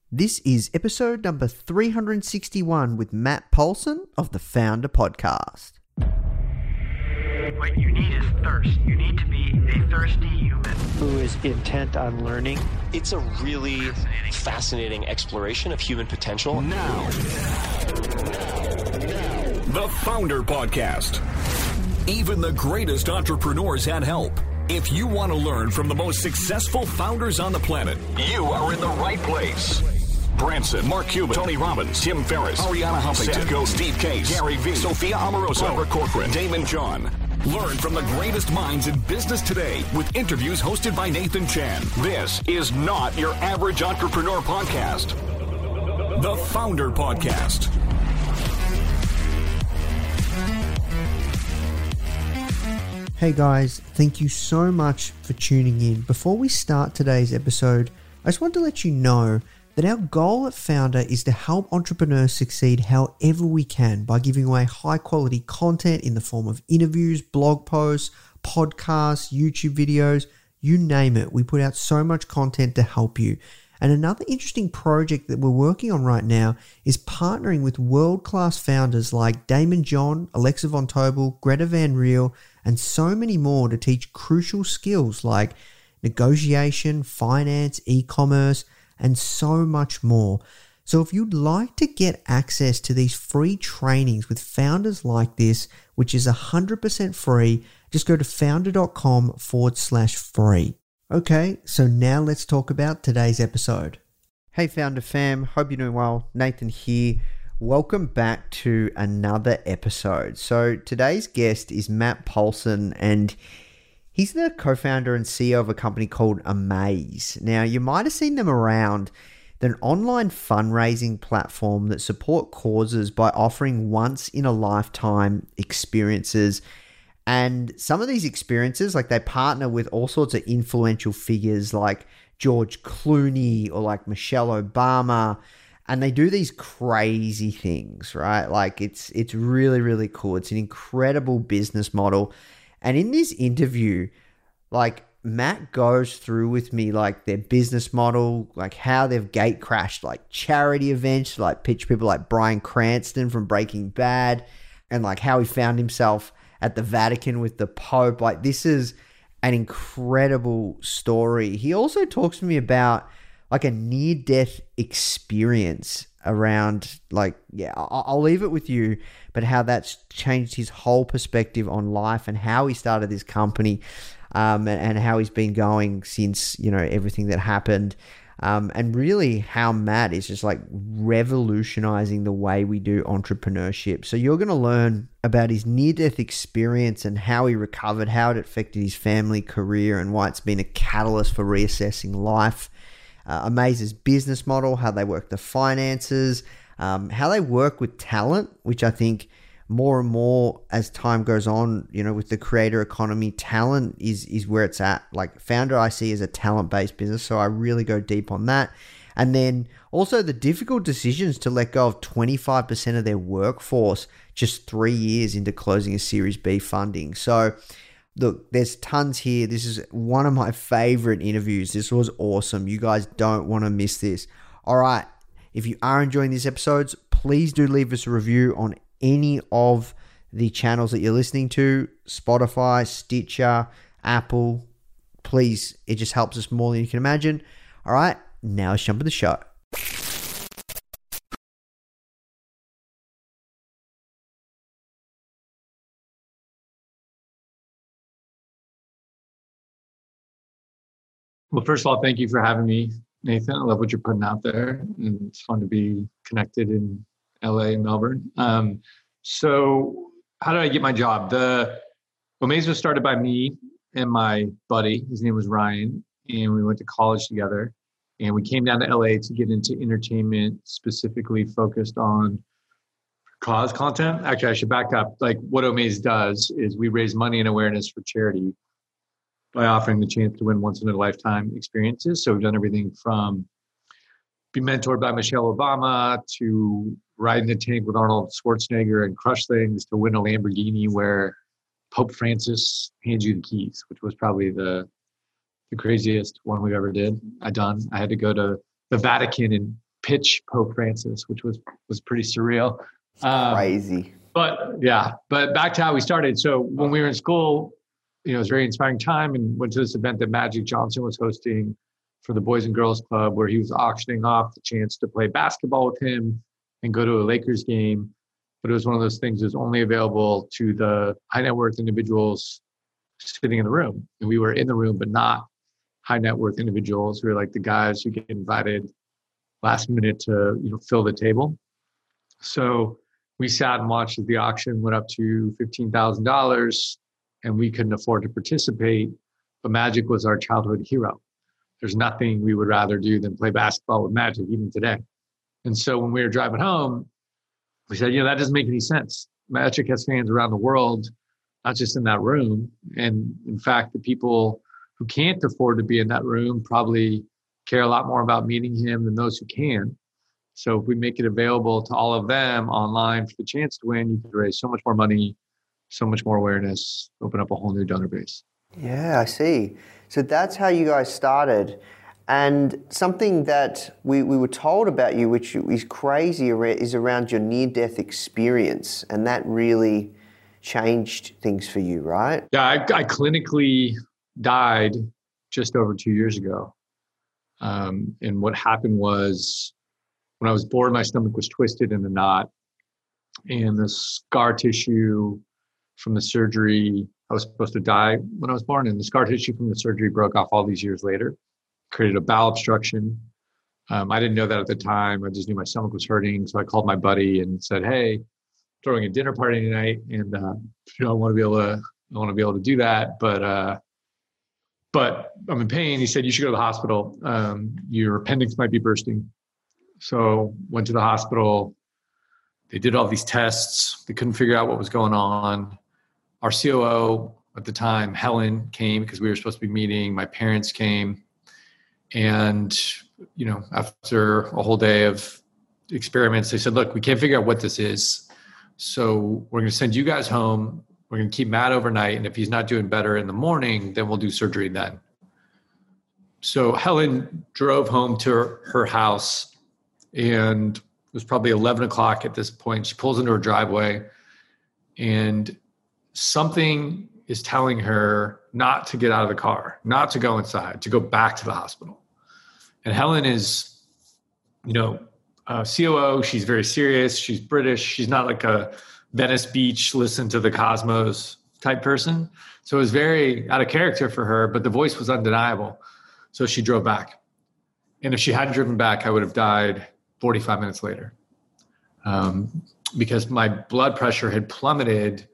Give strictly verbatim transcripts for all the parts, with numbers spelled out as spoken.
This is episode number three hundred sixty-one with Matt Paulson of the Founder Podcast. What you need is thirst. You need to be a thirsty human who is intent on learning. It's a really fascinating, fascinating exploration of human potential. Now, the Founder Podcast. Even the greatest entrepreneurs had help. If you want to learn from the most successful founders on the planet, you are in the right place. Branson, Mark Cuban, Tony Robbins, Tim Ferriss, Arianna Huffington, Seth Godin, Steve Case, Gary Vee, Sophia Amoruso, Barbara Corcoran, Damon John. Learn from the greatest minds in business today with interviews hosted by Nathan Chan. This is not your average entrepreneur podcast. The Founder Podcast. Hey guys, thank you so much for tuning in. Before we start today's episode, I just want to let you know that our goal at Founder is to help entrepreneurs succeed however we can by giving away high quality content in the form of interviews, blog posts, podcasts, YouTube videos, you name it. We put out so much content to help you. And another interesting project that we're working on right now is partnering with world-class founders like Damon John, Alexa Von Tobel, Greta Van Riel, and so many more to teach crucial skills like negotiation, finance, e-commerce, and so much more. So if you'd like to get access to these free trainings with founders like this, which is one hundred percent free, just go to founder.com forward slash free. Okay, so now let's talk about today's episode. Hey Founder fam, hope you're doing well. Nathan here. Welcome back to another episode. So today's guest is Matt Paulson, and he's the co-founder and C E O of a company called Amaze. Now, you might have seen them around. They're an online fundraising platform that support causes by offering once-in-a-lifetime experiences. And some of these experiences, like they partner with all sorts of influential figures like George Clooney or like Michelle Obama, and they do these crazy things, right? Like it's it's really, really cool. It's an incredible business model. And in this interview, like Matt goes through with me like their business model, like how they've gate crashed like charity events, like pitch people like Bryan Cranston from Breaking Bad, and like how he found himself at the Vatican with the Pope. Like this is an incredible story. He also talks to me about like a near-death experience around like, yeah, I'll, I'll leave it with you, but how that's changed his whole perspective on life and how he started this company, um, and, and how he's been going since, you know, everything that happened. Um, and really how Matt is just like revolutionizing the way we do entrepreneurship. So you're going to learn about his near-death experience and how he recovered, how it affected his family, career, and why it's been a catalyst for reassessing life. Uh, Amaze's business model, how they work the finances, um, how they work with talent, which I think more and more as time goes on, you know, with the creator economy, talent is is where it's at. Like Founder I see as a talent-based business, so I really go deep on that. And then also the difficult decisions to let go of twenty-five percent of their workforce just three years into closing a Series B funding. So look, there's tons here. This is one of my favorite interviews. This was awesome. You guys don't want to miss this. All right. If you are enjoying these episodes, please do leave us a review on any of the channels that you're listening to, Spotify, Stitcher, Apple. Please, it just helps us more than you can imagine. All right. Now let's jump into the show. Well, first of all, thank you for having me, Nathan. I love what you're putting out there, and it's fun to be connected in L A and Melbourne. Um, so how did I get my job? The Amaze was started by me and my buddy. His name was Ryan, and we went to college together. And we came down to L A to get into entertainment, specifically focused on cause content. Actually, I should back up. Like what Amaze does is we raise money and awareness for charity by offering the chance to win once-in-a-lifetime experiences. So we've done everything from be mentored by Michelle Obama to ride in a tank with Arnold Schwarzenegger and crush things to win a Lamborghini where Pope Francis hands you the keys, which was probably the the craziest one we've ever did. I done. I had to go to the Vatican and pitch Pope Francis, which was was pretty surreal. Um, Crazy. But yeah, but back to how we started. So when we were in school, you know, it was a very inspiring time, and went to this event that Magic Johnson was hosting for the Boys and Girls Club, where he was auctioning off the chance to play basketball with him and go to a Lakers game. But it was one of those things that was only available to the high net worth individuals sitting in the room. And we were in the room, but not high net worth individuals. We were like the guys who get invited last minute to, you know, fill the table. So we sat and watched as the auction went up to fifteen thousand dollars, and we couldn't afford to participate. But Magic was our childhood hero. There's nothing we would rather do than play basketball with Magic, even today. And so when we were driving home, we said, you know, that doesn't make any sense. Magic has fans around the world, not just in that room. And in fact, the people who can't afford to be in that room probably care a lot more about meeting him than those who can. So if we make it available to all of them online for the chance to win, you could raise so much more money, so much more awareness, open up a whole new donor base. Yeah, I see. So that's how you guys started. And something that we, we were told about you, which is crazy, is around your near-death experience. And that really changed things for you, right? Yeah, I, I clinically died just over two years ago. Um, and what happened was, when I was born, my stomach was twisted in a knot. And the scar tissue from the surgery, I was supposed to die when I was born, and the scar tissue from the surgery broke off all these years later, created a bowel obstruction. Um, I didn't know that at the time. I just knew my stomach was hurting. So I called my buddy and said, hey, throwing a dinner party tonight, and uh, you know, I want to be able to, I want to be able to do that, but uh, but I'm in pain. He said, you should go to the hospital. Um, your appendix might be bursting. So went to the hospital. They did all these tests. They couldn't figure out what was going on. Our C O O at the time, Helen, came because we were supposed to be meeting. My parents came. And, you know, after a whole day of experiments, they said, look, we can't figure out what this is. So we're going to send you guys home. We're going to keep Matt overnight. And if he's not doing better in the morning, then we'll do surgery then. So Helen drove home to her, her house, and it was probably eleven o'clock at this point. She pulls into her driveway, and something is telling her not to get out of the car, not to go inside, to go back to the hospital. And Helen is, you know, uh, C O O. She's very serious. She's British. She's not like a Venice Beach, listen to the cosmos type person. So it was very out of character for her, but the voice was undeniable. So she drove back. And if she hadn't driven back, I would have died forty-five minutes later, um, because my blood pressure had plummeted,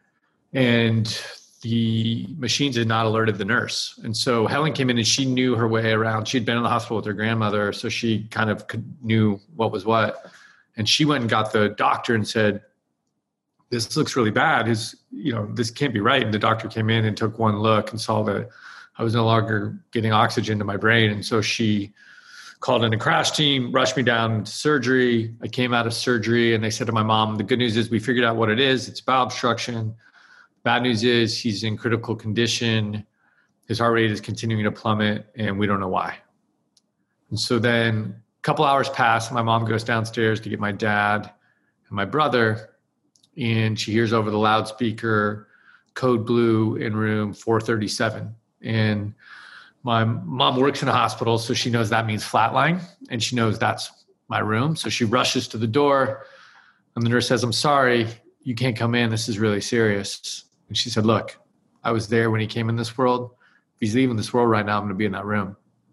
and the machines had not alerted the nurse. And so Helen came in, and she knew her way around. She'd been in the hospital with her grandmother, so she kind of knew what was what. And she went and got the doctor and said, this looks really bad. His, you know, this can't be right. And the doctor came in and took one look and saw that I was no longer getting oxygen to my brain. And so she called in a crash team, rushed me down to surgery. I came out of surgery, and they said to my mom, the good news is we figured out what it is. It's bowel obstruction. Bad news is he's in critical condition. His heart rate is continuing to plummet, and we don't know why. And so then a couple hours pass. My mom goes downstairs to get my dad and my brother, and she hears over the loudspeaker, code blue in room four thirty-seven. And my mom works in a hospital, so she knows that means flatline, and she knows that's my room. So she rushes to the door, and the nurse says, I'm sorry, you can't come in. This is really serious. And she said, look, I was there when he came in this world. If he's leaving this world right now, I'm going to be in that room.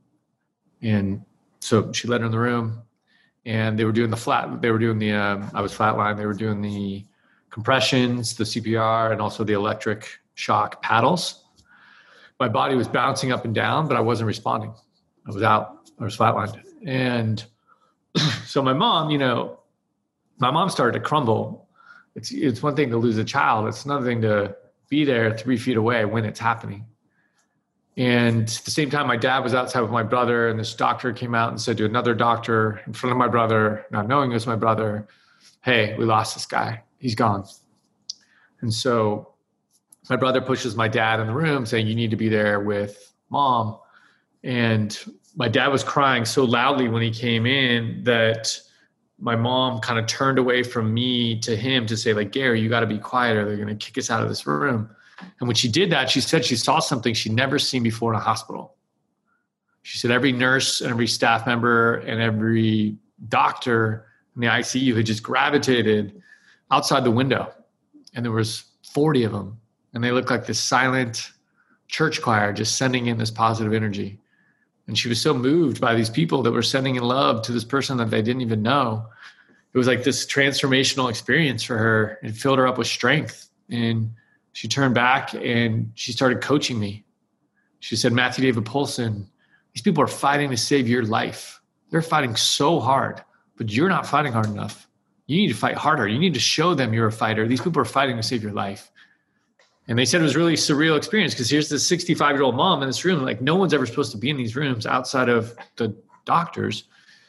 And so she let her in the room, and they were doing the flat, they were doing the, um, I was flatline. They were doing the compressions, the C P R, and also the electric shock paddles. My body was bouncing up and down, but I wasn't responding. I was out. I was flatlined. And so my mom, you know, my mom started to crumble. It's it's one thing to lose a child. It's another thing to be there three feet away when it's happening. And at the same time, my dad was outside with my brother, and this doctor came out and said to another doctor in front of my brother, not knowing it was my brother, hey, we lost this guy. He's gone. And so my brother pushes my dad in the room saying, you need to be there with mom. And my dad was crying so loudly when he came in that my mom kind of turned away from me to him to say, like, Gary, you got to be quiet or they're going to kick us out of this room. And when she did that, she said she saw something she'd never seen before in a hospital. She said every nurse and every staff member and every doctor in the I C U had just gravitated outside the window. And there was forty of them. And they looked like this silent church choir just sending in this positive energy. And she was so moved by these people that were sending in love to this person that they didn't even know. It was like this transformational experience for her. It filled her up with strength. And she turned back and she started coaching me. She said, Matthew David Polson, these people are fighting to save your life. They're fighting so hard, but you're not fighting hard enough. You need to fight harder. You need to show them you're a fighter. These people are fighting to save your life. And they said it was really a surreal experience because here's this sixty-five-year-old mom in this room. Like, no one's ever supposed to be in these rooms outside of the doctors.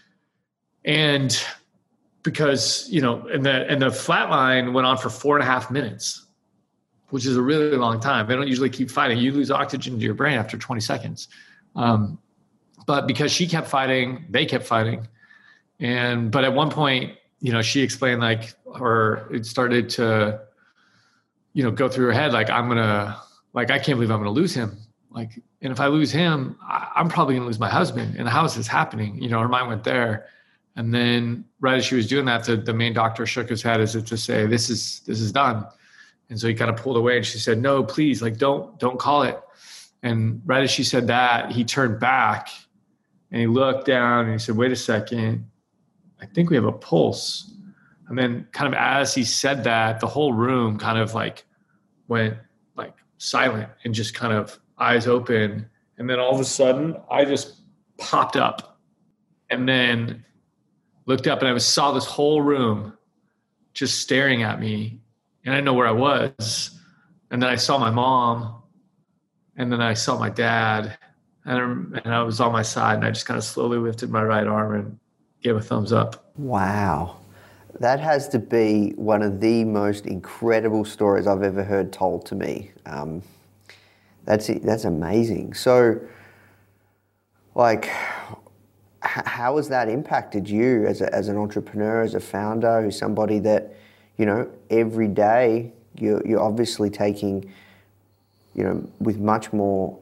And because, you know, and the, and the flat line went on for four and a half minutes, which is a really long time. They don't usually keep fighting. You lose oxygen to your brain after twenty seconds. Um, but because she kept fighting, they kept fighting. And, but at one point, you know, she explained like her, it started to, you know, go through her head. Like, I'm going to, like, I can't believe I'm going to lose him. Like, and if I lose him, I, I'm probably going to lose my husband. And how is this happening? You know, her mind went there. And then right as she was doing that, the, the main doctor shook his head as if to say, this is, this is done. And so he kind of pulled away and she said, no, please, like, don't, don't call it. And right as she said that, he turned back and he looked down and he said, wait a second, I think we have a pulse. And then kind of as he said that, the whole room kind of like went like silent and just kind of eyes open. And then all of a sudden I just popped up and then looked up and I saw this whole room just staring at me. And I didn't know where I was. And then I saw my mom and then I saw my dad and I, and I was on my side and I just kind of slowly lifted my right arm and gave a thumbs up. Wow. That has to be one of the most incredible stories I've ever heard told to me. Um, that's that's amazing. So, like, h- how has that impacted you as a, as an entrepreneur, as a founder, who's somebody that, you know, every day you're, you're obviously taking, you know, with much more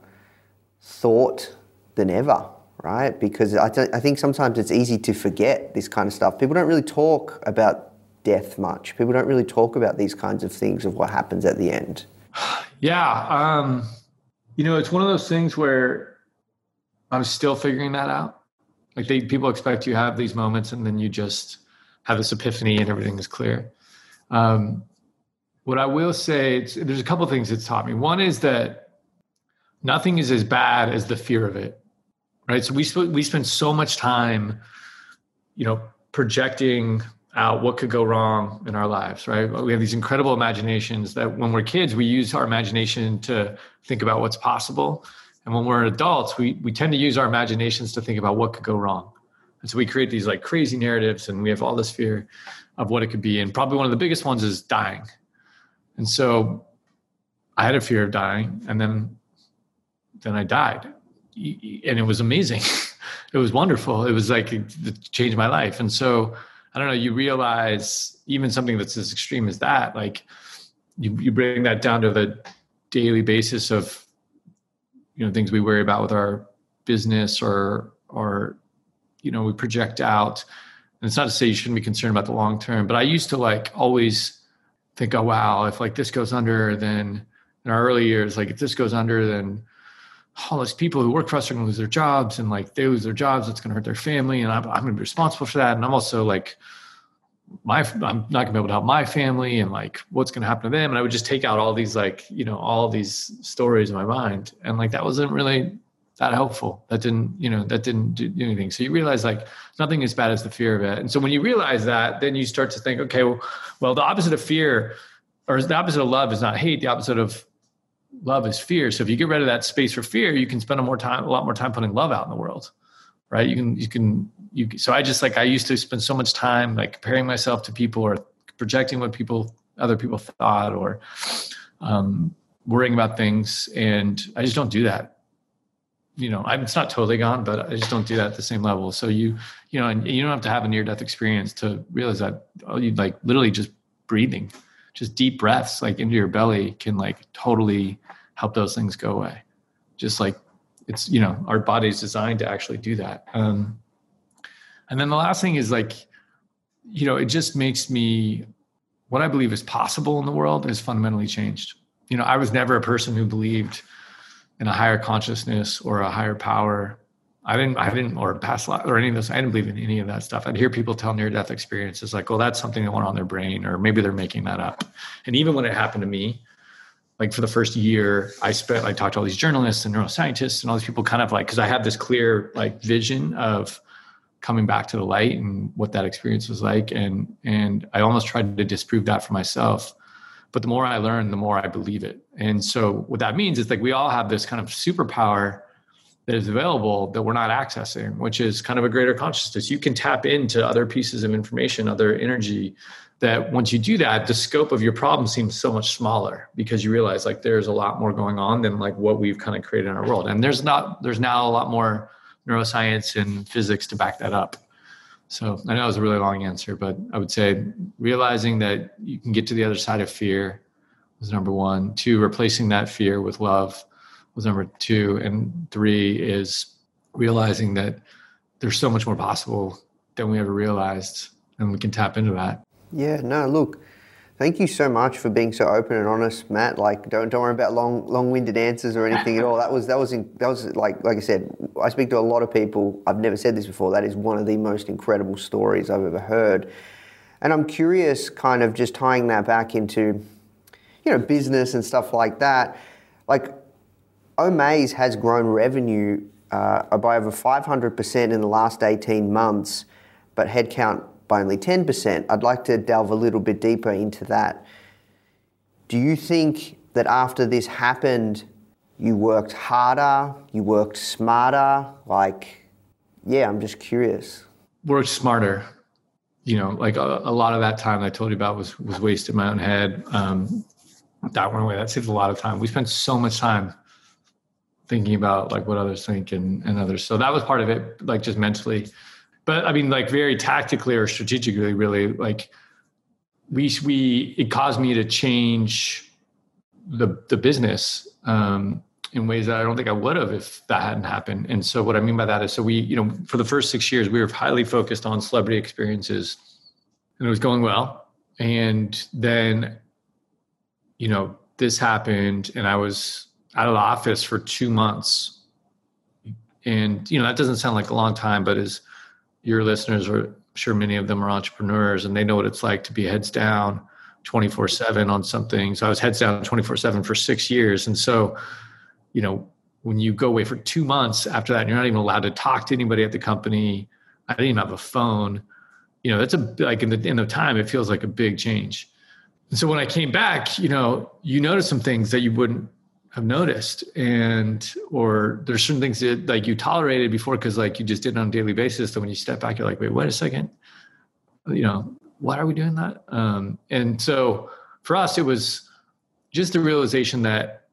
thought than ever, right? Because I, th- I think sometimes it's easy to forget this kind of stuff. People don't really talk about death much. People don't really talk about these kinds of things of what happens at the end. Yeah. Um, you know, it's one of those things where I'm still figuring that out. Like they, people expect you to have these moments and then you just have this epiphany and everything is clear. Um, what I will say, it's, there's a couple of things it's taught me. One is that nothing is as bad as the fear of it, right? So we sp- we spend so much time, you know, projecting out what could go wrong in our lives, right? We have these incredible imaginations that when we're kids, we use our imagination to think about what's possible. And when we're adults, we we tend to use our imaginations to think about what could go wrong. And so we create these like crazy narratives and we have all this fear of what it could be. And probably one of the biggest ones is dying. And so I had a fear of dying and then then I died. And it was amazing. It was wonderful. It was like, it changed my life. And so, I don't know, you realize even something that's as extreme as that, like you, you bring that down to the daily basis of, you know, things we worry about with our business or, or, you know, we project out. And it's not to say you shouldn't be concerned about the long term, but I used to like always think, oh, wow, if like this goes under, then in our early years, like if this goes under, then all these people who work for us are going to lose their jobs, and like they lose their jobs, it's going to hurt their family, and I'm, I'm going to be responsible for that. And I'm also like, my I'm not going to be able to help my family, and like what's going to happen to them. And I would just take out all these like, you know, all these stories in my mind, and like that wasn't really that helpful. That didn't, you know, that didn't do anything. So you realize like nothing as bad as the fear of it. And so when you realize that, then you start to think, okay, well, well the opposite of fear, or the opposite of love is not hate. The opposite of love is fear. So if you get rid of that space for fear, you can spend a more time, a lot more time putting love out in the world, right? You can, you can, you. So I just like I used to spend so much time like comparing myself to people or projecting what people, other people thought, or um, worrying about things, and I just don't do that you know, I, it's not totally gone, but I just don't do that at the same level. So you, you know, and you don't have to have a near death experience to realize that, oh, you like literally just breathing, just deep breaths like into your belly can like totally help those things go away. Just like it's, you know, our body's designed to actually do that. Um, and then the last thing is like, you know, it just makes me, what I believe is possible in the world is fundamentally changed. You know, I was never a person who believed in a higher consciousness or a higher power. I didn't, I didn't, or past life or any of this. I didn't believe in any of that stuff. I'd hear people tell near-death experiences like, well, that's something that went on their brain, or maybe they're making that up. And even when it happened to me, like for the first year, I spent, I talked to all these journalists and neuroscientists and all these people kind of like, because I had this clear like vision of coming back to the light and what that experience was like. And, and I almost tried to disprove that for myself. But the more I learn, the more I believe it. And so what that means is like we all have this kind of superpower that is available that we're not accessing, which is kind of a greater consciousness. You can tap into other pieces of information, other energy, that once you do that, the scope of your problem seems so much smaller because you realize like there's a lot more going on than like what we've kind of created in our world. And there's not, there's now a lot more neuroscience and physics to back that up. So I know it was a really long answer, but I would say realizing that you can get to the other side of fear was number one. Two, replacing that fear with love was number two. And three is realizing that there's so much more possible than we ever realized, and we can tap into that. Yeah, no, look, thank you so much for being so open and honest, Matt. Like, don't don't worry about long long-winded answers or anything at all. That was that was in, that was like like I said, I speak to a lot of people. I've never said this before. That is one of the most incredible stories I've ever heard. And I'm curious, kind of just tying that back into, you know, business and stuff like that. Like, Omaze has grown revenue uh, by over five hundred percent in the last eighteen months, but headcount by only ten percent. I'd like to delve a little bit deeper into that. Do you think that after this happened, you worked harder, you worked smarter? Like, yeah, I'm just curious. Worked smarter. You know, like a, a lot of that time I told you about was was wasted in my own head. Um, that went away. That saved a lot of time. We spent so much time thinking about like what others think and, and others. So that was part of it, like just mentally. But I mean, like very tactically or strategically, really, like we, we, it caused me to change the the business um, in ways that I don't think I would have if that hadn't happened. And so what I mean by that is, so we, you know, for the first six years, we were highly focused on celebrity experiences and it was going well. And then, you know, this happened and I was out of the office for two months. And, you know, that doesn't sound like a long time, but as your listeners are, I'm sure many of them are entrepreneurs and they know what it's like to be heads down twenty-four seven on something. So I was heads down twenty-four seven for six years. And so, you know, when you go away for two months after that, and you're not even allowed to talk to anybody at the company, I didn't even have a phone, you know, that's a, like in the, in the time, it feels like a big change. And so when I came back, you know, you notice some things that you wouldn't have noticed, and or there's certain things that like you tolerated before because like you just did it on a daily basis. So when you step back, you're like, wait, wait a second, you know, why are we doing that? Um, and so for us, it was just the realization that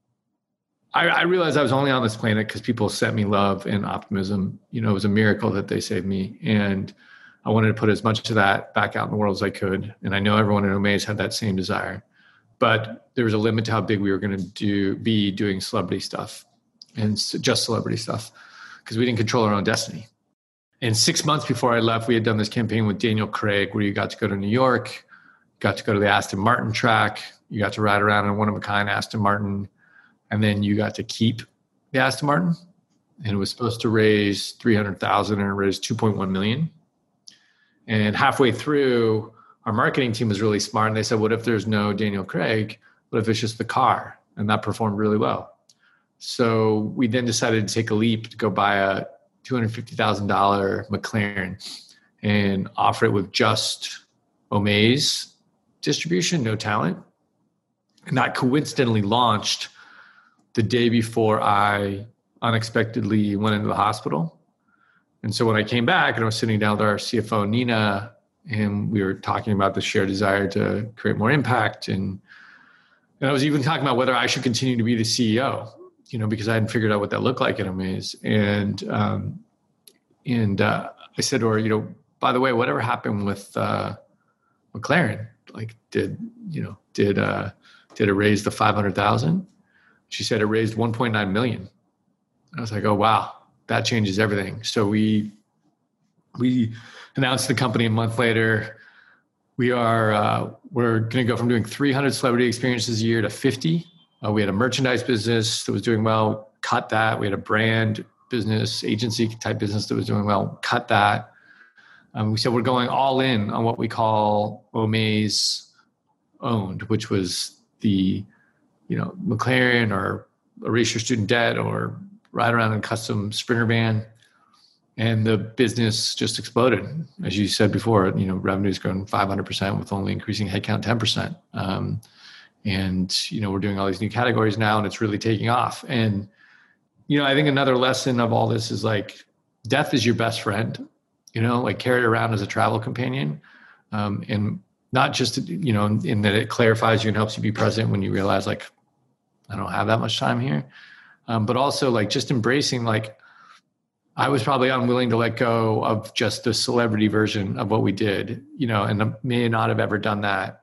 I, I realized I was only on this planet because people sent me love and optimism. You know, it was a miracle that they saved me, and I wanted to put as much of that back out in the world as I could. And I know everyone in Omaze had that same desire. But there was a limit to how big we were going to do be doing celebrity stuff and just celebrity stuff because we didn't control our own destiny. And six months before I left, we had done this campaign with Daniel Craig where you got to go to New York, got to go to the Aston Martin track, you got to ride around in a one-of-a-kind Aston Martin, and then you got to keep the Aston Martin. And it was supposed to raise three hundred thousand dollars and it raised two point one million dollars. And halfway through, our marketing team was really smart and they said, what if there's no Daniel Craig? What if it's just the car? And that performed really well. So we then decided to take a leap to go buy a two hundred fifty thousand dollars McLaren and offer it with just Omaze distribution, no talent. And that coincidentally launched the day before I unexpectedly went into the hospital. And so when I came back and I was sitting down with our C F O, Nina, and we were talking about the shared desire to create more impact. And, and I was even talking about whether I should continue to be the C E O. you know, because I hadn't figured out what that looked like at Omaze. And, um, and uh, I said to her, you know, by the way, whatever happened with uh, McLaren? Like, did, you know, did, uh, did it raise the five hundred thousand? She said it raised one point nine million. I was like, oh, wow, that changes everything. So we, we announced the company a month later. We are, uh, we're going to go from doing three hundred celebrity experiences a year to fifty. Uh, we had a merchandise business that was doing well, cut that. We had a brand business, agency type business that was doing well, cut that. Um, we said we're going all in on what we call Omaze owned, which was the, you know, McLaren or Erase Your Student Debt or Ride Around in a Custom Sprinter Van. And the business just exploded. As you said before, you know, revenue's grown five hundred percent with only increasing headcount ten percent. Um, and, you know, we're doing all these new categories now and it's really taking off. And, you know, I think another lesson of all this is like, death is your best friend, you know, like carry it around as a travel companion. Um, and not just, you know, in, in that it clarifies you and helps you be present when you realize like, I don't have that much time here. Um, but also like just embracing, like, I was probably unwilling to let go of just the celebrity version of what we did, you know, and I may not have ever done that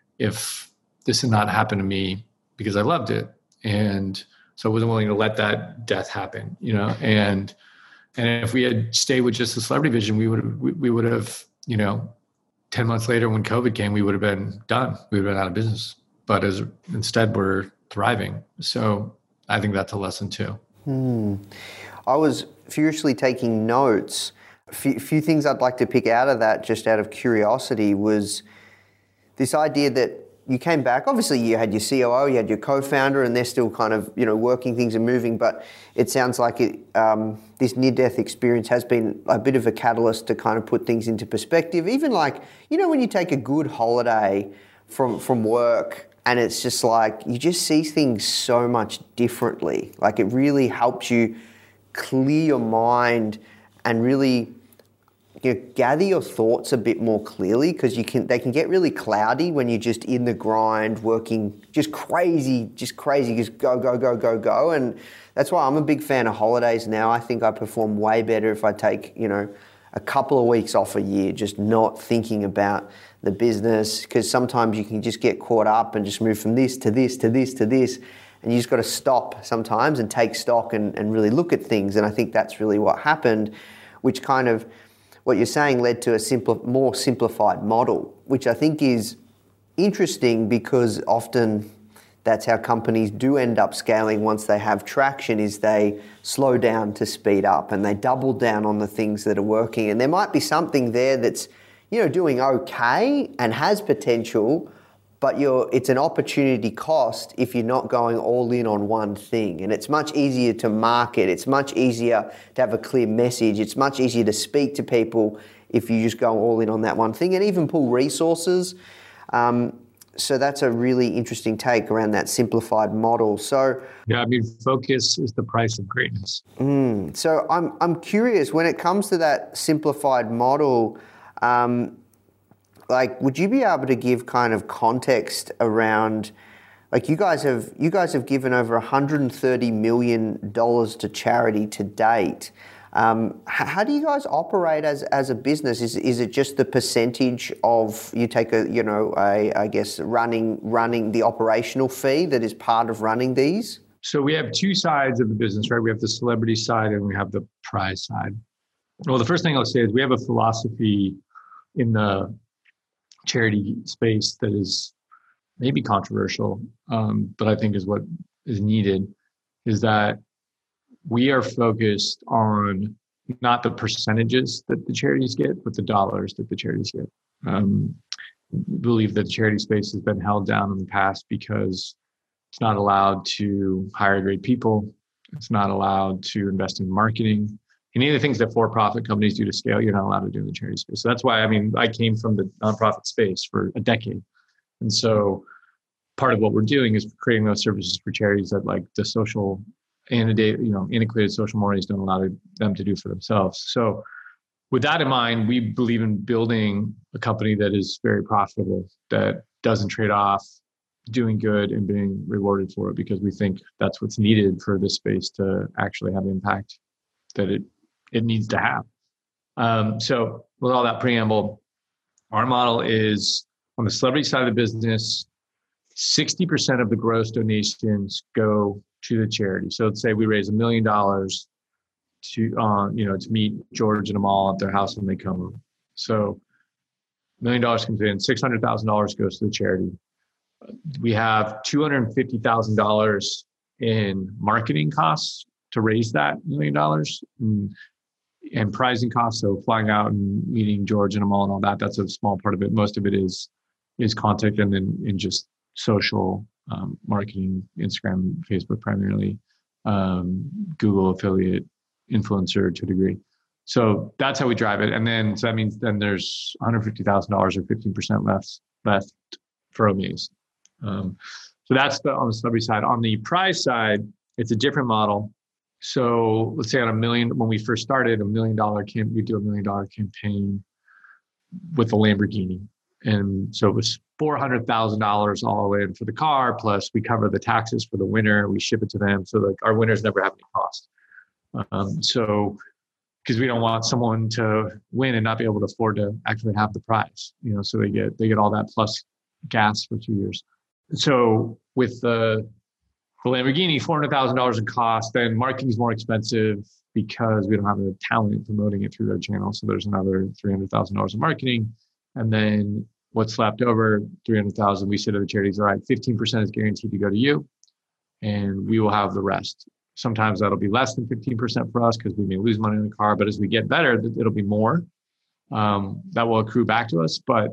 if this had not happened to me because I loved it. And so I wasn't willing to let that death happen, you know, and, and if we had stayed with just the celebrity vision, we would have, we, we would have, you know, ten months later when COVID came, we would have been done. We would have been out of business, but as instead we're thriving. So I think that's a lesson too. Hmm. I was furiously taking notes. A few, few things I'd like to pick out of that, just out of curiosity, was this idea that you came back. Obviously, you had your C O O, you had your co-founder, and they're still kind of, you know, working things and moving. But it sounds like it, um, this near-death experience has been a bit of a catalyst to kind of put things into perspective. Even like, you know, when you take a good holiday from from work, and it's just like you just see things so much differently. Like it really helps you clear your mind and really, you know, gather your thoughts a bit more clearly, because you can they can get really cloudy when you're just in the grind, working just crazy, just crazy, just go, go, go, go, go. And that's why I'm a big fan of holidays now. I think I perform way better if I take, you know, a couple of weeks off a year, just not thinking about the business, because sometimes you can just get caught up and just move from this to this to this to this. And you just got to stop sometimes and take stock and, and really look at things. And I think that's really what happened, which kind of, what you're saying led to a simpler, more simplified model, which I think is interesting because often that's how companies do end up scaling once they have traction, is they slow down to speed up and they double down on the things that are working. And there might be something there that's, you know, doing okay and has potential, but you're, it's an opportunity cost if you're not going all in on one thing. And it's much easier to market. It's much easier to have a clear message. It's much easier to speak to people if you just go all in on that one thing, and even pull resources. Um, so that's a really interesting take around that simplified model. So yeah, I mean, focus is the price of greatness. Mm, so I'm I'm curious, when it comes to that simplified model, um, like, would you be able to give kind of context around, like you guys have you guys have given over one hundred thirty million dollars to charity to date. Um, how, how do you guys operate as as a business? Is is it just the percentage of, you take a you know a I guess running running the operational fee that is part of running these? So we have two sides of the business, right? We have the celebrity side and we have the prize side. Well, the first thing I'll say is we have a philosophy in the charity space that is maybe controversial, um, but I think is what is needed, is that we are focused on not the percentages that the charities get, but the dollars that the charities get. Um, we believe that the charity space has been held down in the past because it's not allowed to hire great people. It's not allowed to invest in marketing. Any of the things that for-profit companies do to scale, you're not allowed to do in the charity space. So that's why, I mean, I came from the nonprofit space for a decade. And so part of what we're doing is creating those services for charities that, like, the social, antiquated, you know, antiquated social mores don't allow them to do for themselves. So with that in mind, we believe in building a company that is very profitable, that doesn't trade off doing good and being rewarded for it, because we think that's what's needed for this space to actually have the impact that it it needs to have. Um, so with all that preamble, our model is on the celebrity side of the business, sixty percent of the gross donations go to the charity. So let's say we raise a million dollars to, uh, you know, to meet George and Amal at their house when they come over. So a million dollars comes in, six hundred thousand dollars goes to the charity. We have two hundred fifty thousand dollars in marketing costs to raise that million dollars and, and prizing costs. So flying out and meeting George and Amal and all that, that's a small part of it. Most of it is, is content and then in just social um, marketing, Instagram, Facebook primarily, um, Google affiliate, influencer to a degree. So that's how we drive it. And then, so that means then there's one hundred fifty thousand dollars or fifteen percent left, left for Omaze. Um, so that's the, on the celebrity side. On the prize side, it's a different model. So let's say on a million, when we first started, a million dollar camp, we do a million dollar campaign with a Lamborghini. And so it was four hundred thousand dollars all in for the car, plus we cover the taxes for the winner, we ship it to them. So like our winners never have any cost. Um, so, because we don't want someone to win and not be able to afford to actually have the prize, you know, so they get, they get all that plus gas for two years. So with the, the Lamborghini, four hundred thousand dollars in cost, then marketing is more expensive because we don't have the talent promoting it through their channel. So there's another three hundred thousand dollars in marketing. And then what's left over, three hundred thousand, we say to the charities, all right, fifteen percent is guaranteed to go to you, and we will have the rest. Sometimes that'll be less than fifteen percent for us because we may lose money in the car, but as we get better, it'll be more. Um, that will accrue back to us, but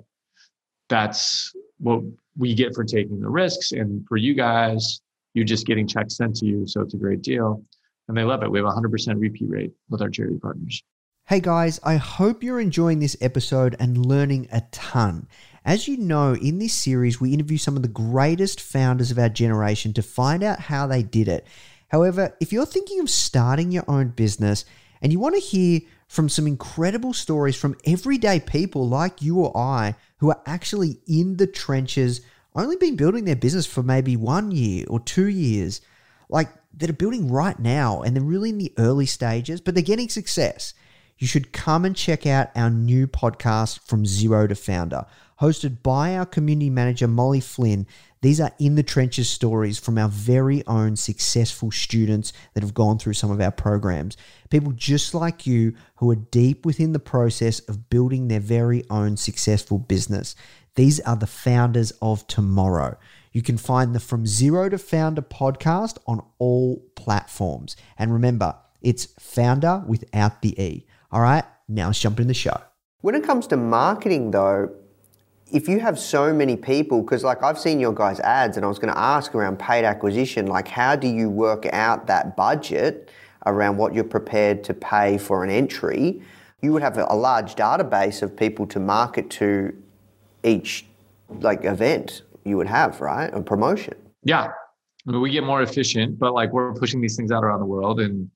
that's what we get for taking the risks. And for you guys, you're just getting checks sent to you. So it's a great deal. And they love it. We have a one hundred percent repeat rate with our charity partners. Hey guys, I hope you're enjoying this episode and learning a ton. As you know, in this series, we interview some of the greatest founders of our generation to find out how they did it. However, if you're thinking of starting your own business and you want to hear from some incredible stories from everyday people like you or I who are actually in the trenches, only been building their business for maybe one year or two years, like that are building right now and they're really in the early stages, but they're getting success, you should come and check out our new podcast, From Zero to Founder, hosted by our community manager, Molly Flynn. These are in the trenches stories from our very own successful students that have gone through some of our programs. People just like you who are deep within the process of building their very own successful business. These are the founders of tomorrow. You can find the From Zero to Founder podcast on all platforms. And remember, it's founder without the E. All right, now let's jump in the show. When it comes to marketing though, if you have so many people, because like I've seen your guys' ads and I was going to ask around paid acquisition, like how do you work out that budget around what you're prepared to pay for an entry? You would have a large database of people to market to each like event you would have, right? A promotion. Yeah. I mean, we get more efficient, but like we're pushing these things out around the world and,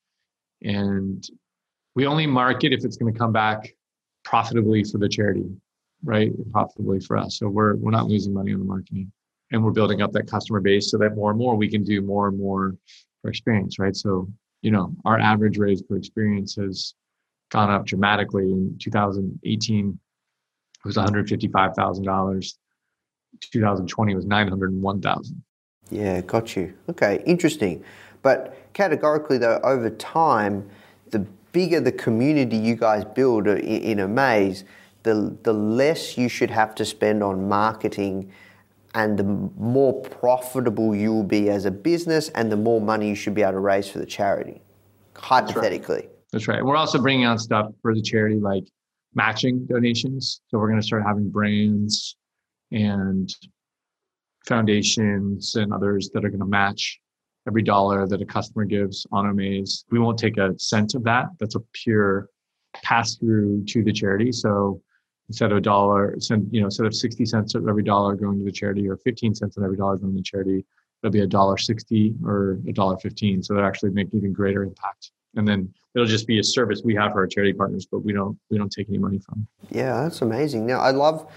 and we only market if it's going to come back profitably for the charity, right? Profitably for us. So we're we're not losing money on the marketing, and we're building up that customer base so that more and more we can do more and more for experience, right? So, you know, our average raise per experience has gone up dramatically. In two thousand eighteen, it was one hundred fifty-five thousand dollars. two thousand twenty was nine hundred one thousand dollars. Yeah, got you. Okay, interesting. But categorically though, over time, the bigger the community you guys build in, in Omaze, the the less you should have to spend on marketing and the more profitable you will be as a business and the more money you should be able to raise for the charity, hypothetically. That's right. We're also bringing on stuff for the charity like matching donations. So we're going to start having brands and foundations and others that are going to match every dollar that a customer gives on Omaze. We won't take a cent of that. That's a pure pass through to the charity. So instead of a dollar, you know, instead of sixty cents of every dollar going to the charity or fifteen cents of every dollar going to the charity, it'll be a dollar sixty or a dollar fifteen. So that actually make even greater impact. And then it'll just be a service we have for our charity partners, but we don't we don't take any money from. Yeah, that's amazing. Now I love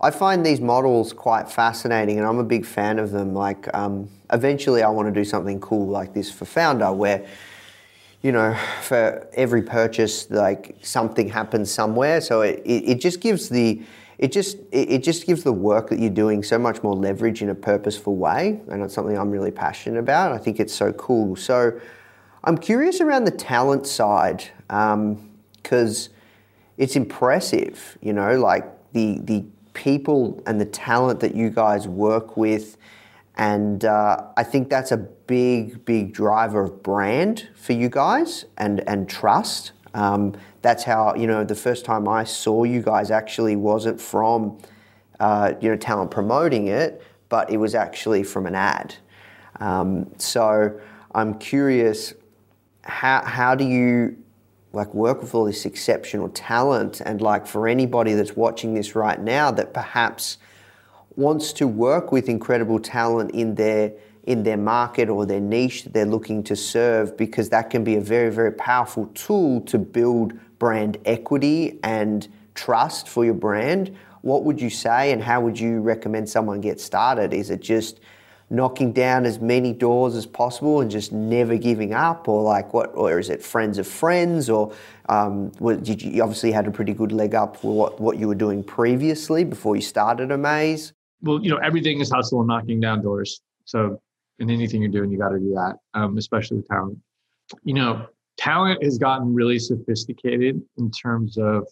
I find these models quite fascinating, and I'm a big fan of them. Like, um, eventually I want to do something cool like this for Foundr, where, you know, for every purchase, like something happens somewhere. So it, it, it just gives the, it just, it, it just gives the work that you're doing so much more leverage in a purposeful way. And it's something I'm really passionate about. I think it's so cool. So I'm curious around the talent side, because um, it's impressive, you know, like the, the people and the talent that you guys work with. And uh, I think that's a big, big driver of brand for you guys and, and trust. Um, that's how, you know, the first time I saw you guys actually wasn't from, uh, you know, talent promoting it, but it was actually from an ad. Um, so I'm curious, how, how do you like work with all this exceptional talent? And like for anybody that's watching this right now that perhaps wants to work with incredible talent in their in their market or their niche that they're looking to serve, because that can be a very, very powerful tool to build brand equity and trust for your brand. What would you say, and how would you recommend someone get started? Is it just knocking down as many doors as possible and just never giving up, or like what, or is it friends of friends, or um, what, did you, you obviously had a pretty good leg up for what, what you were doing previously before you started Amaze? Well, you know, everything is hustle and knocking down doors. So in anything you're doing, you got to do that, um, especially with talent. You know, talent has gotten really sophisticated in terms of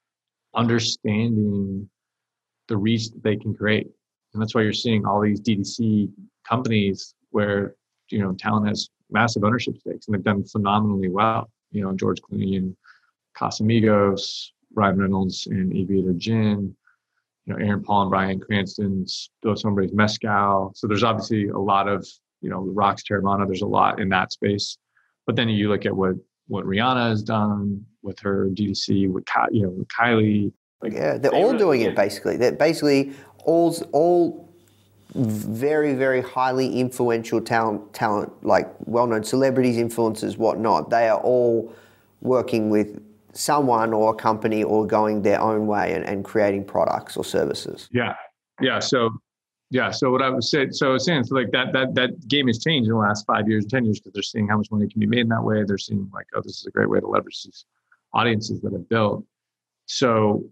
understanding the reach that they can create. And that's why you're seeing all these D T C companies where, you know, talent has massive ownership stakes and they've done phenomenally well. You know, George Clooney and Casamigos, Ryan Reynolds and Aviator Gin, you know, Aaron Paul and Bryan Cranston's Dos Hombres Mezcal. So there's obviously a lot of, you know, Rox Terramana, there's a lot in that space. But then you look at what, what Rihanna has done with her D T C, with, you know, with Kylie. Like, yeah, they're all doing it basically. They're basically all, all very, very highly influential talent, talent, like well-known celebrities, influencers, whatnot. They are all working with someone or a company or going their own way and, and creating products or services. Yeah. Yeah. So, yeah. So what I was saying, so I was saying, so like that, that, that game has changed in the last five years, ten years, because they're seeing how much money can be made in that way. They're seeing like, oh, this is a great way to leverage these audiences that I've built. So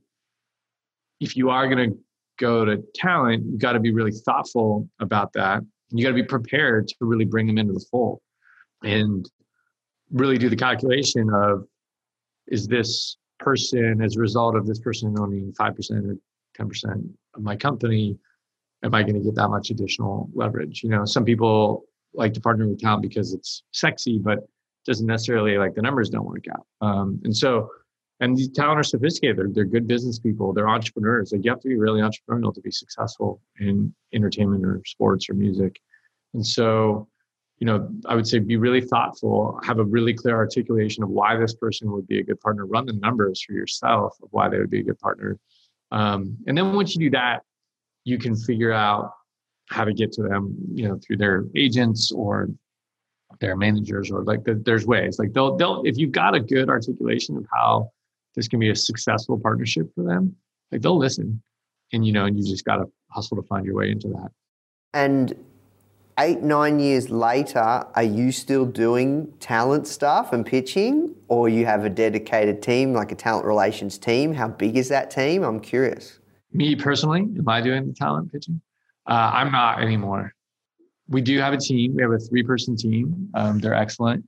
if you are going to go to talent, you got to be really thoughtful about that. And you got to be prepared to really bring them into the fold and really do the calculation of, is this person, as a result of this person owning five percent or ten percent of my company, am I going to get that much additional leverage? You know, some people like to partner with talent because it's sexy, but doesn't necessarily, like, the numbers don't work out. Um, and so, and these talent are sophisticated. They're, they're good business people. They're entrepreneurs. Like, you have to be really entrepreneurial to be successful in entertainment or sports or music. And so, you know, I would say be really thoughtful, have a really clear articulation of why this person would be a good partner, run the numbers for yourself of why they would be a good partner. Um, and then once you do that, you can figure out how to get to them, you know, through their agents or their managers, or like the, there's ways. Like they'll, they'll, if you've got a good articulation of how this can be a successful partnership for them, like they'll listen. And, you know, and you just got to hustle to find your way into that. And eight, nine years later, are you still doing talent stuff and pitching, or you have a dedicated team, like a talent relations team? How big is that team? I'm curious. Me personally, am I doing the talent pitching? Uh, I'm not anymore. We do have a team. We have a three-person team. Um, they're excellent.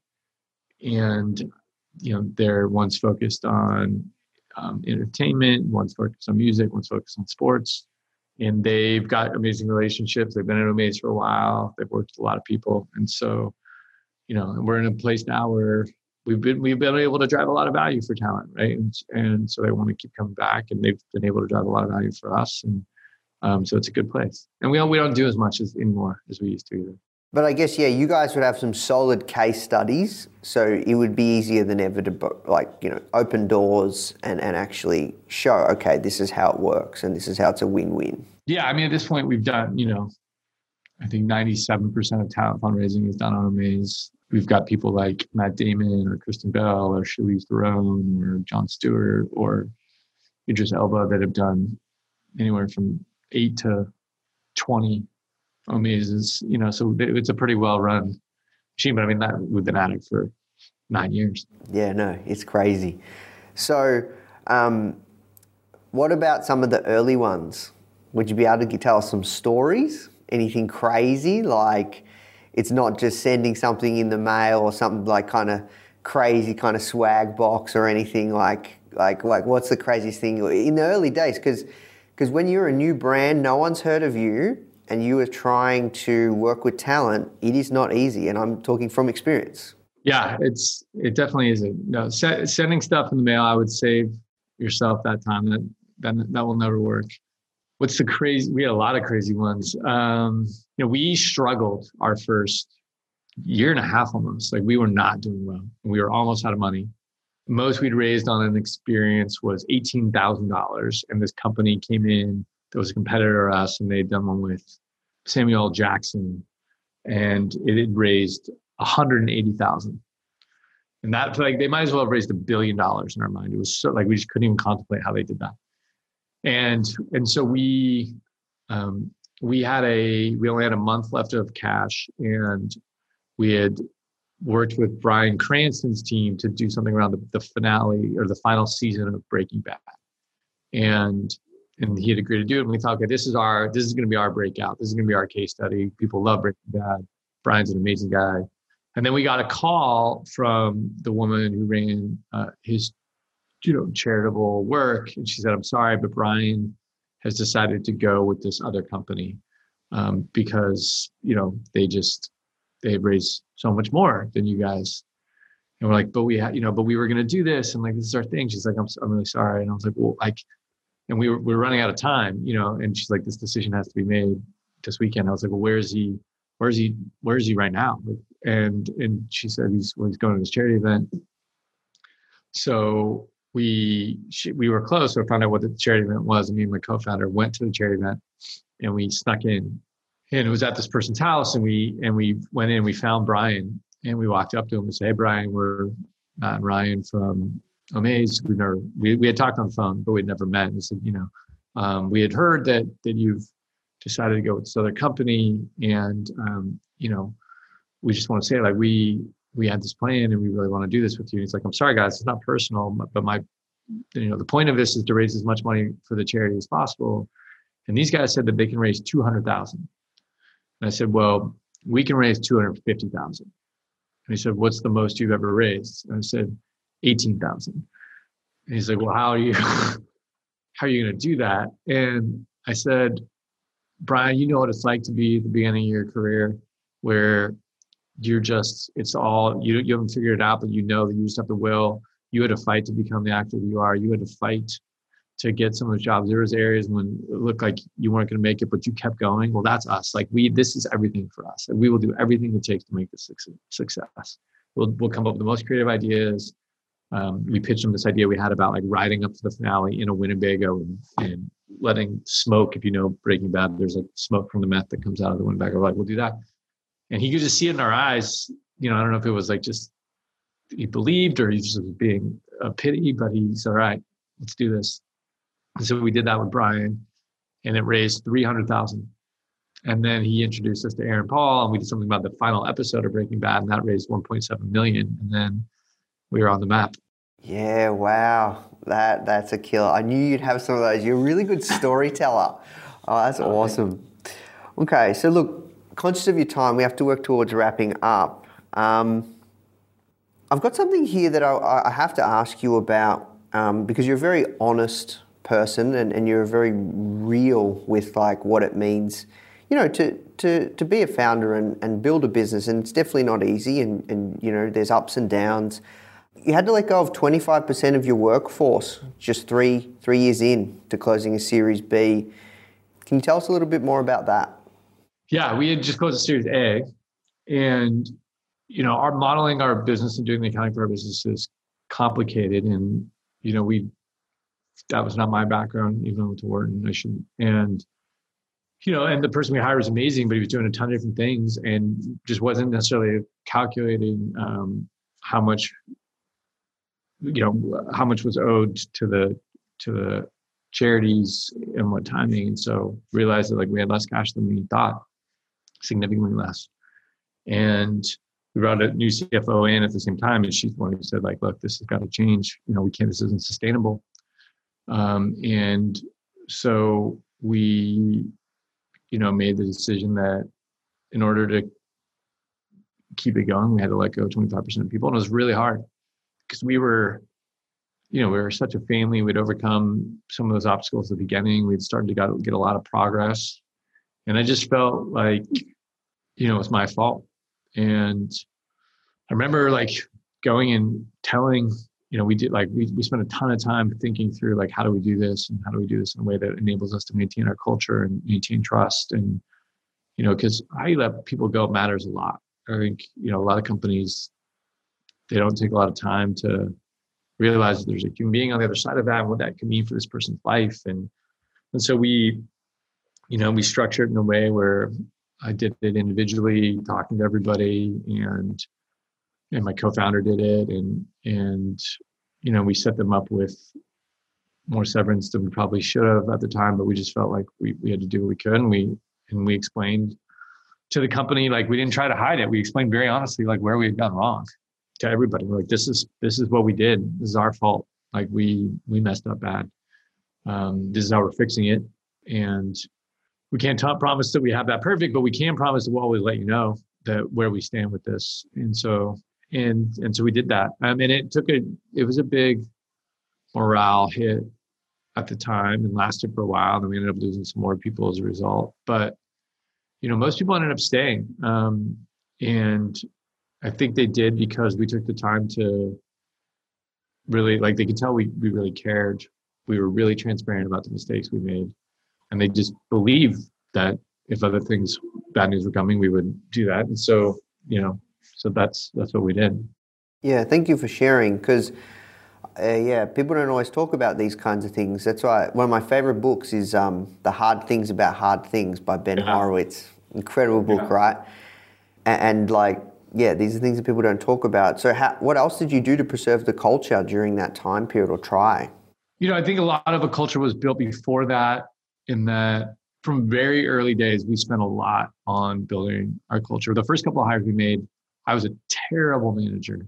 And, you know, they're one's focused on um, entertainment, one's focused on music, one's focused on sports. And they've got amazing relationships. They've been at Amaze for a while. They've worked with a lot of people. And so, you know, we're in a place now where we've been we've been able to drive a lot of value for talent, right? And, and so they want to keep coming back, and they've been able to drive a lot of value for us. And um, so it's a good place. And we don't, we don't do as much as anymore as we used to either. But I guess, yeah, you guys would have some solid case studies, so it would be easier than ever to, like, you know, open doors and, and actually show, okay, this is how it works and this is how it's a win-win. Yeah, I mean, at this point, we've done, you know, I think ninety-seven percent of talent fundraising is done on Amaze. We've got people like Matt Damon or Kristen Bell or Charlize Theron or Jon Stewart or Idris Elba that have done anywhere from eight to twenty Omezes, you know, so it's a pretty well run machine. But I mean, that we've been at it for nine years. Yeah, no, it's crazy. So, um, what about some of the early ones? Would you be able to tell us some stories? Anything crazy? Like, it's not just sending something in the mail or something like kind of crazy kind of swag box or anything like, like, like what's the craziest thing in the early days? Because because when you're a new brand, no one's heard of you, and you are trying to work with talent, it is not easy. And I'm talking from experience. Yeah, it's it definitely isn't. No, se- sending stuff in the mail, I would save yourself that time. That that that will never work. What's the crazy? We had a lot of crazy ones. Um, you know, we struggled our first year and a half almost. Like we were not doing well. We were almost out of money. Most we'd raised on an experience was eighteen thousand dollars, and this company came in that was a competitor to us, and they'd done one with Samuel L. Jackson, and it had raised one hundred eighty thousand dollars. And that, like, they might as well have raised a billion dollars in our mind. It was so, like, we just couldn't even contemplate how they did that. And and so we um, we had a we only had a month left of cash, and we had worked with Bryan Cranston's team to do something around the, the finale or the final season of Breaking Bad, and and he had agreed to do it. And we thought, okay, this is our this is going to be our breakout. This is going to be our case study. People love Breaking Bad. Bryan's an amazing guy. And then we got a call from the woman who ran uh, his you know, charitable work. And she said, I'm sorry, but Bryan has decided to go with this other company um, because, you know, they just, they raised so much more than you guys. And we're like, but we had, you know, but we were going to do this. And like, this is our thing. She's like, I'm, I'm really sorry. And I was like, well, like, and we were, we were running out of time, you know, and she's like, this decision has to be made this weekend. I was like, well, where is he? Where is he? Where is he right now? And, and she said, he's, well, he's going to this charity event. So we she, we were close, so I found out what the charity event was, and me and my co-founder went to the charity event, and we snuck in, and it was at this person's house, and we and we went in, and we found Bryan, and we walked up to him and said, hey, Bryan, we're Matt and Ryan from Omaze. We never we, we had talked on the phone, but we'd never met. And he said, you know, um, we had heard that that you've decided to go with this other company, and um, you know, we just want to say, like, we we had this plan and we really want to do this with you. And he's like, I'm sorry, guys, it's not personal, but my, you know, the point of this is to raise as much money for the charity as possible. And these guys said that they can raise two hundred thousand. And I said, well, we can raise two hundred fifty thousand. And he said, what's the most you've ever raised? And I said, eighteen thousand. And he's like, well, how are you, how are you going to do that? And I said, Bryan, you know what it's like to be at the beginning of your career where you're just, it's all, you you haven't figured it out, but you know that you just have the will. You had to fight to become the actor that you are. You had to fight to get some of those jobs. There was areas when it looked like you weren't going to make it, but you kept going. Well, that's us. Like we, this is everything for us. And we will do everything it takes to make this success. We'll, we'll come up with the most creative ideas. Um, we pitched them this idea we had about like riding up to the finale in a Winnebago and, and letting smoke, if you know Breaking Bad, there's like smoke from the meth that comes out of the Winnebago. We're like, we'll do that. And he could just see it in our eyes. You know, I don't know if it was like just he believed or he just was being a pity, but he's all right, let's do this. And so we did that with Bryan, and it raised three hundred thousand. And then he introduced us to Aaron Paul, and we did something about the final episode of Breaking Bad, and that raised one point seven million. And then we were on the map. Yeah, wow. That that's a killer. I knew you'd have some of those. You're a really good storyteller. Oh, that's awesome. Okay, so look, conscious of your time, we have to work towards wrapping up. Um, I've got something here that I, I have to ask you about um, because you're a very honest person and, and you're very real with like what it means, you know, to to to be a founder and, and build a business. And it's definitely not easy, and, and you know, there's ups and downs. You had to let go of twenty-five percent of your workforce just three three years in to closing a Series B. Can you tell us a little bit more about that? Yeah, we had just closed a Series A, and you know, our modeling our business and doing the accounting for our business is complicated, and you know, we that was not my background, even with Wharton. I should and you know, and the person we hired was amazing, but he was doing a ton of different things and just wasn't necessarily calculating um, how much, you know, how much was owed to the to the charities and what timing. And so realized that like we had less cash than we thought, significantly less. And we brought a new C F O in at the same time, and she's the one who said like, look, this has got to change. You know, we can't, this isn't sustainable. Um, and so we, you know, made the decision that in order to keep it going, we had to let go twenty-five percent of people. And it was really hard because we were, you know, we were such a family. We'd overcome some of those obstacles at the beginning. We'd started to get, get a lot of progress. And I just felt like, you know, it was my fault. And I remember like going and telling, you know, we did like, we, we spent a ton of time thinking through like, how do we do this? And how do we do this in a way that enables us to maintain our culture and maintain trust? And, you know, because how you let people go matters a lot. I think, you know, a lot of companies, they don't take a lot of time to realize that there's a human being on the other side of that and what that can mean for this person's life. And, and so we, you know, we structured in a way where I did it individually, talking to everybody, and and my co-founder did it, and and you know, we set them up with more severance than we probably should have at the time, but we just felt like we we had to do what we could, and we and we explained to the company, like we didn't try to hide it. We explained very honestly like where we had gone wrong to everybody. We're like, this is this is what we did. This is our fault. Like we we messed up bad. Um, this is how we're fixing it, and we can't t- promise that we have that perfect, but we can promise that we'll always let you know that where we stand with this. And so, and, and so we did that. I mean, it took a, it was a big morale hit at the time and lasted for a while. And then we ended up losing some more people as a result. But, you know, most people ended up staying. Um, and I think they did because we took the time to really, like, they could tell we, we really cared. We were really transparent about the mistakes we made. And they just believe that if other things, bad news were coming, we would do that. And so, you know, so that's that's what we did. Yeah, thank you for sharing, because, uh, yeah, people don't always talk about these kinds of things. That's why one of my favorite books is um, The Hard Things About Hard Things by Ben yeah. Horowitz. Incredible book, yeah. right? And, and, like, yeah, these are things that people don't talk about. So how, what else did you do to preserve the culture during that time period, or try? You know, I think a lot of a culture was built before that. In that from very early days, we spent a lot on building our culture. The first couple of hires we made, I was a terrible manager,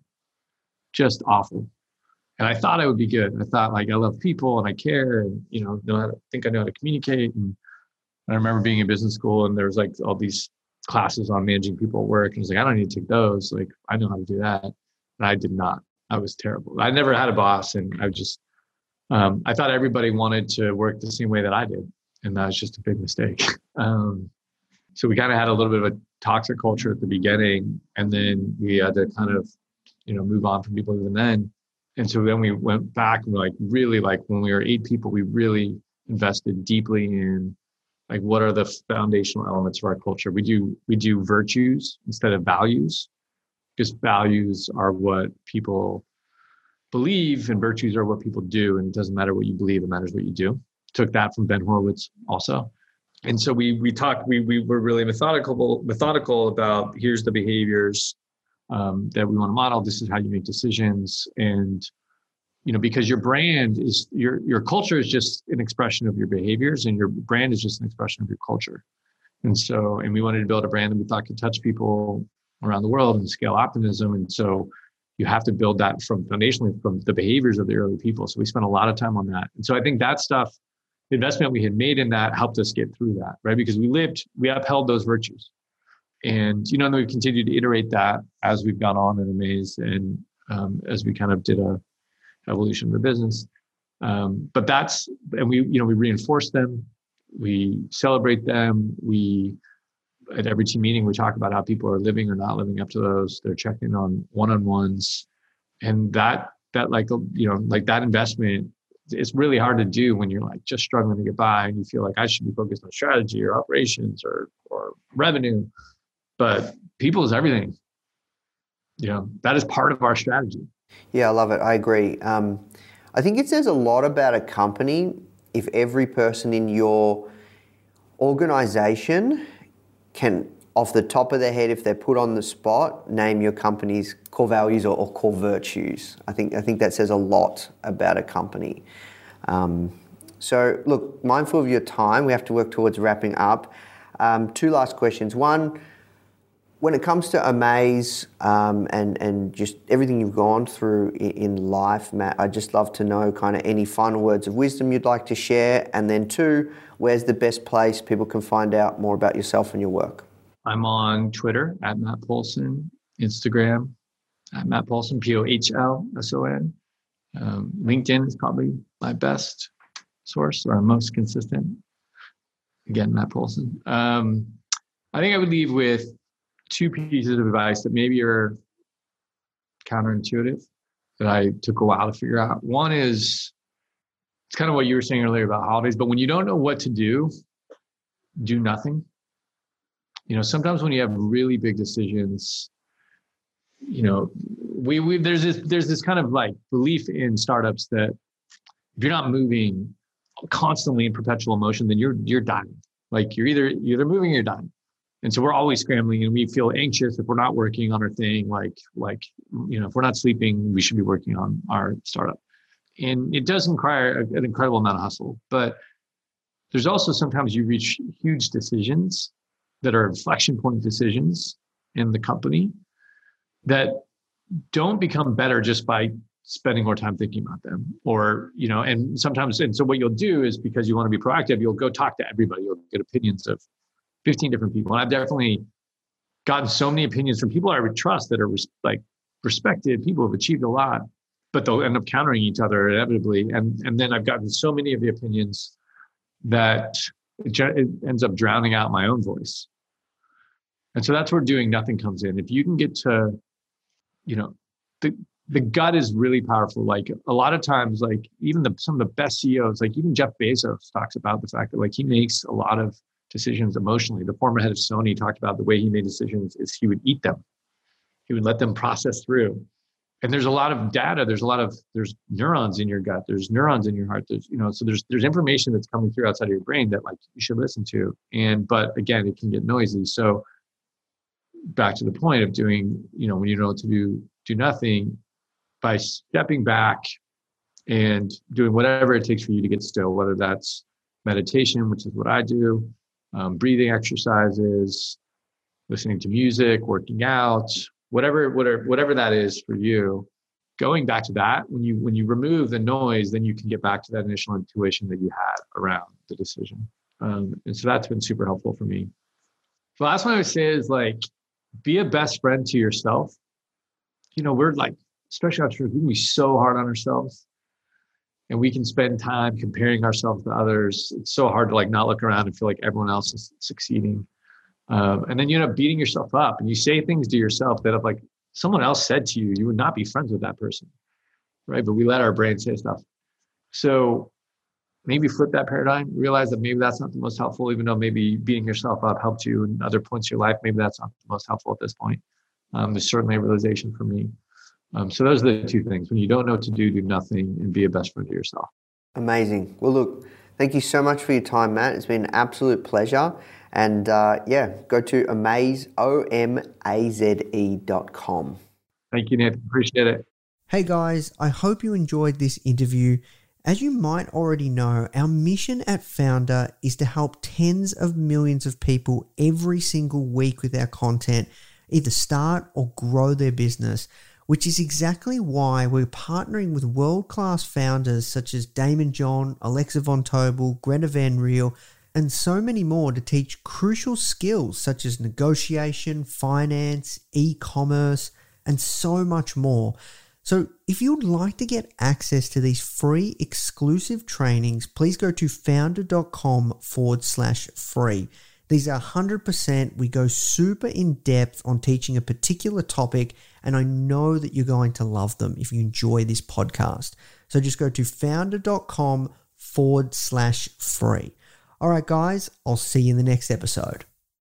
just awful. And I thought I would be good. I thought like, I love people and I care and, you know, know how to, think I know how to communicate. And I remember being in business school and there was like all these classes on managing people at work. And I was like, I don't need to take those. Like, I know how to do that. And I did not. I was terrible. I never had a boss. And I just, um, I thought everybody wanted to work the same way that I did. And that was just a big mistake. Um, so we kind of had a little bit of a toxic culture at the beginning, and then we had to kind of, you know, move on from people even then. And so then we went back and we're like, really, like when we were eight people, we really invested deeply in like, what are the foundational elements of our culture? We do, we do virtues instead of values, because values are what people believe and virtues are what people do. And it doesn't matter what you believe, it matters what you do. Took that from Ben Horowitz also. And so we we talked, we we were really methodical, methodical about here's the behaviors um, that we want to model. This is how you make decisions. And, you know, because your brand is, your your culture is just an expression of your behaviors, and your brand is just an expression of your culture. And so, and we wanted to build a brand that we thought could touch people around the world and scale optimism. And so you have to build that from foundationally from the behaviors of the early people. So we spent a lot of time on that. And so I think that stuff, the investment we had made in that helped us get through that, right? Because we lived, we upheld those virtues. And, you know, and then we continued to iterate that as we've gone on in Amaze and um, as we kind of did a evolution of the business. Um, but that's, and we, you know, we reinforce them, we celebrate them. We, at every team meeting, we talk about how people are living or not living up to those. They're checking on one-on-ones. And that, that like, you know, like that investment, it's really hard to do when you're like just struggling to get by and you feel like I should be focused on strategy or operations or or revenue. But people is everything. You know, that is part of our strategy. Yeah, I love it. I agree. Um, I think it says a lot about a company if every person in your organization can, off the top of their head, if they're put on the spot, name your company's core values or, or core virtues. I think I think that says a lot about a company. Um, So look, mindful of your time, we have to work towards wrapping up. Um, two last questions. One, when it comes to Amaze um, and, and just everything you've gone through in, in life, Matt, I'd just love to know kind of any final words of wisdom you'd like to share. And then two, where's the best place people can find out more about yourself and your work? I'm on Twitter at Matt Poulson, Instagram at Matt Poulson, P O H L S O N. Um, LinkedIn is probably my best source or most consistent. Again, Matt Poulson. Um, I think I would leave with two pieces of advice that maybe are counterintuitive that I took a while to figure out. One is, it's kind of what you were saying earlier about holidays, but when you don't know what to do, do nothing. You know, sometimes when you have really big decisions, you know, we, we there's this there's this kind of like belief in startups that if you're not moving constantly in perpetual motion, then you're you're dying. Like you're either you're either moving or you're dying. And so we're always scrambling, and we feel anxious if we're not working on our thing. Like like you know, if we're not sleeping, we should be working on our startup. And it does require an incredible amount of hustle. But there's also sometimes you reach huge decisions that are inflection point decisions in the company that don't become better just by spending more time thinking about them. Or, you know, and sometimes, and so what you'll do is, because you want to be proactive, you'll go talk to everybody. You'll get opinions of fifteen different people. And I've definitely gotten so many opinions from people I would trust that are res- like respected people who have achieved a lot, but they'll end up countering each other inevitably. And, and then I've gotten so many of the opinions that it, it ends up drowning out my own voice. And so that's where doing nothing comes in. If you can get to, you know, the the gut is really powerful. Like a lot of times, like even the some of the best C E Os, like even Jeff Bezos talks about the fact that like he makes a lot of decisions emotionally. The former head of Sony talked about the way he made decisions is he would eat them. He would let them process through. And there's a lot of data. There's a lot of, there's neurons in your gut. There's neurons in your heart. There's, you know, so there's, there's information that's coming through outside of your brain that like you should listen to. And, but again, it can get noisy. So back to the point of doing, you know, when you know what to do, do nothing, by stepping back and doing whatever it takes for you to get still, whether that's meditation, which is what I do, um, breathing exercises, listening to music, working out, whatever, whatever, whatever that is for you. Going back to that, when you when you remove the noise, then you can get back to that initial intuition that you had around the decision. Um, and so that's been super helpful for me. The last one I would say is like, be a best friend to yourself. You know, we're like, especially entrepreneurs, we can be so hard on ourselves, and we can spend time comparing ourselves to others. It's so hard to like not look around and feel like everyone else is succeeding. Um, and then you end up beating yourself up, and you say things to yourself that if like someone else said to you, you would not be friends with that person, right? But we let our brain say stuff. So maybe flip that paradigm, realize that maybe that's not the most helpful, even though maybe beating yourself up helped you in other points of your life. Maybe that's not the most helpful at this point. Um, there's certainly a realization for me. Um, so those are the two things. When you don't know what to do, do nothing, and be a best friend to yourself. Amazing. Well, look, thank you so much for your time, Matt. It's been an absolute pleasure. And uh, yeah, go to amaze, O M A Z E dot com. Thank you, Nathan. Appreciate it. Hey guys, I hope you enjoyed this interview. As you might already know, our mission at Foundr is to help tens of millions of people every single week with our content, either start or grow their business, which is exactly why we're partnering with world-class founders such as Damon John, Alexa Von Tobel, Greta Van Riel, and so many more to teach crucial skills such as negotiation, finance, e-commerce, and so much more. So if you'd like to get access to these free exclusive trainings, please go to foundr.com forward slash free. These are one hundred percent. We go super in depth on teaching a particular topic, and I know that you're going to love them if you enjoy this podcast. So just go to foundr.com forward slash free. All right, guys, I'll see you in the next episode.